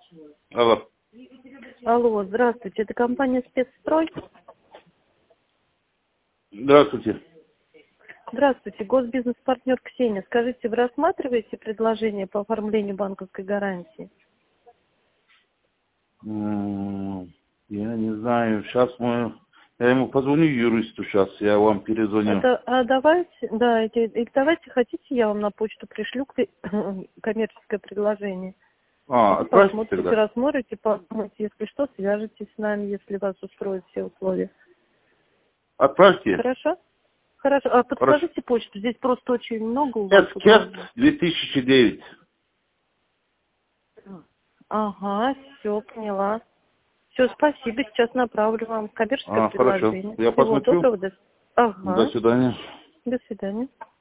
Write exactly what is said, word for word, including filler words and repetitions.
Алло. Алло, здравствуйте, это компания «Спецстрой». Здравствуйте. Здравствуйте, госбизнес-партнер Ксения. Скажите, вы рассматриваете предложение по оформлению банковской гарантии? М, Я не знаю, сейчас мы... Я ему позвоню юристу сейчас, я вам перезвоню. Это, а давайте, да, эти- и давайте, хотите, я вам на почту пришлю к- коммерческое предложение. А, отправьте Посмотрите, тогда. рассмотрите, посмотрите, если что, свяжитесь с нами, если вас устроят все условия. Отправьте. Хорошо? Хорошо. А Хорошо. подскажите почту, здесь просто очень много у вас. Эскерт две тысячи девять. Ага, все, поняла. Все, спасибо, сейчас направлю вам коммерческое А, хорошо. предложение. Я Всего посмотрю. доброго, до... До Ага, свидания. до свидания.